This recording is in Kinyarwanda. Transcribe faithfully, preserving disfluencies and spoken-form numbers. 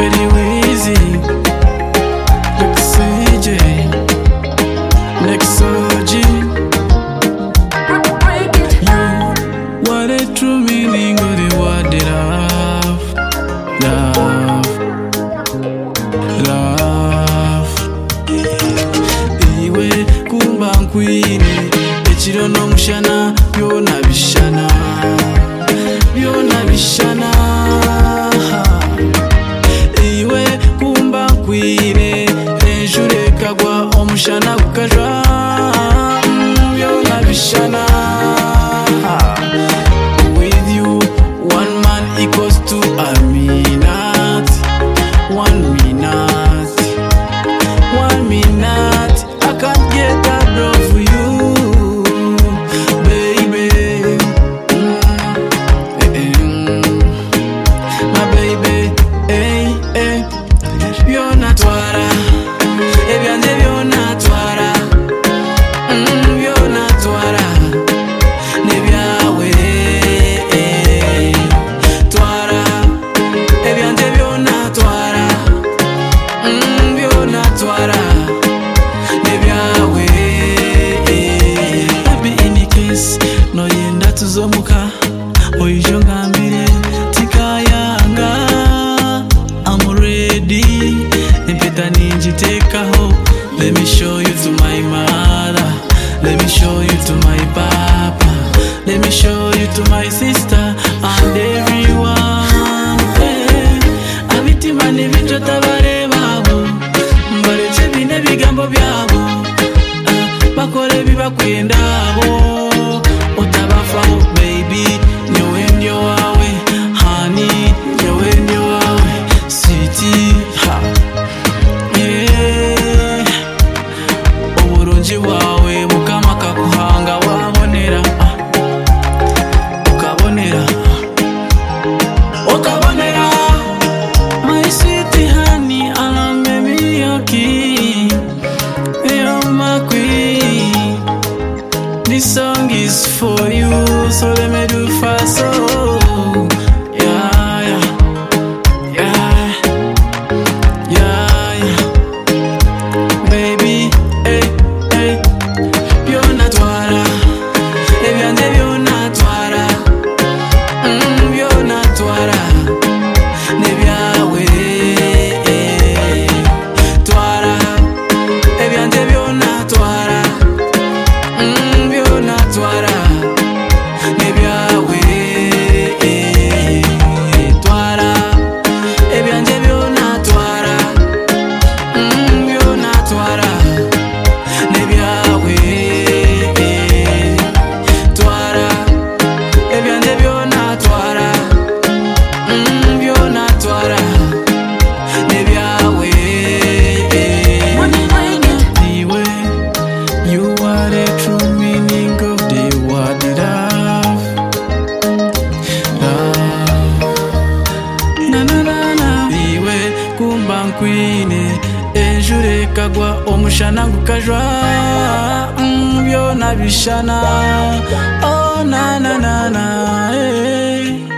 very easy. Like C J, next O G. You, what a true meaning of the word love, love, love. Iwe kumba nkwine, echiro no mushana, byona bishana, byona bishana. Iwe kumba nkwine, enjure kagwa omushana kukajwa, byona bishana. With you, one man equals to a minute, one minute, one minute. I can't get that love for you, baby. Mm, eh, eh, my baby, hey, hey. You're not wara, if you're not, you're not wara. Mm, you're not wara. Noyenda tuzomuka oijo ngambire tikayanga. I'm ready, empeta ninjitekaho. Let me show you to my mother, let me show you to my papa, let me show you to my sister and everyone. Hey, abitima nebinjota barebabo, mbareke bine bigambo byabo, uh, bakore bibakwendabo. Baby, nyowe nyo wawe, honey, nyowe nyo wawe, sweetie, ha, yeah. Uburungi wawe mukama kakuhanga wabonera, ah, ukabonera, ukabonera. My sweetie honey, I'm baby your king, you're my queen. This song is for you, so let me do fast. Oh, yeah, yeah, yeah, yeah, yeah. Baby, hey, hey, you're not wara. If you're not, you're not wara. Mm, you're not wara. Nebya we, twara. If you're not, you're not wara. Mm, you're not wara. Nkwine enjure kagwa omushana gukajwa, mm, byona bishana. Oh na na na na, hey.